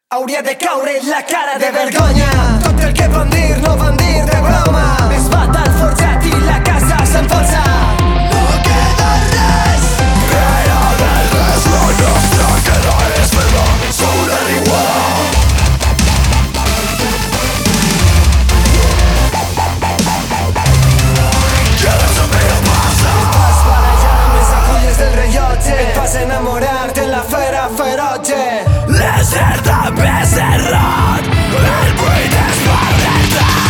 hauria de caure la cara de vergonya. Tot el que van dir no van dir de broma. Es bata el forjat i la casa s'enfonsa. No queda res, però del res la nostra queda és ferma sobre l'igual. Del rellotge et vas enamorar de la fera feroce. L'ésser també és errat, el buit és per dentro.